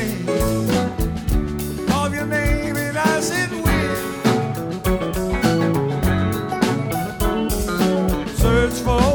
Carve your name in acid wind. Search for